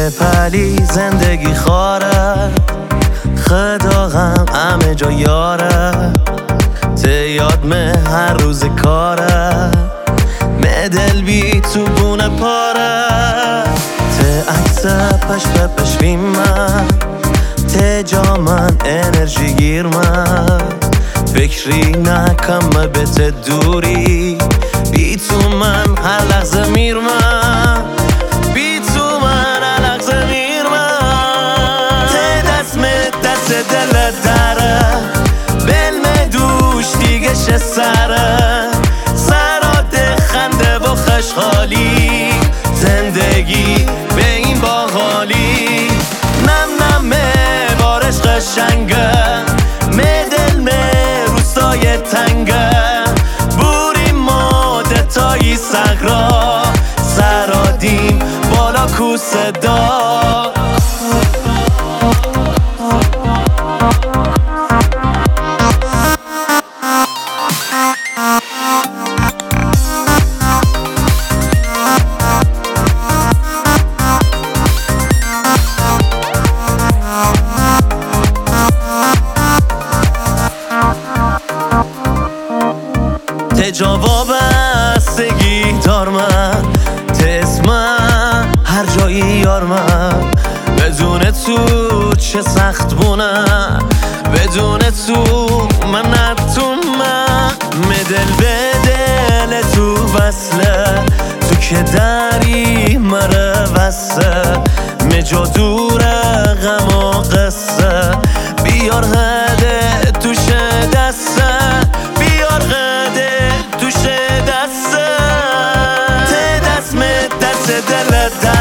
پلی زندگی خاره خداغم همه جا یاره ته یاد مه هر روز کاره دل بی تو بونه پاره ته عکس پش بپشویم من ته جا من انرژی گیر من فکری نکم به ته دوری بی تو من هر لحظه میر من بی تو من هر لحظه میر من ته دست دل داره بلم دوش دیگه شه سره خالی زندگی به این باحالی نم بارش قشنگه دل روستای تنگه بوری ماده تایی صحرا سرادیم بالا کو صدا جواب بستگی دار من تسمن هر جایی یار من بدون تو چه سخت بونه بدون تو من نتون من دل به دل تو وصله تو که داری مره وصله مجا دور غم و قصه بیار هده توش دسته بیار هده توش دسته ته دست دل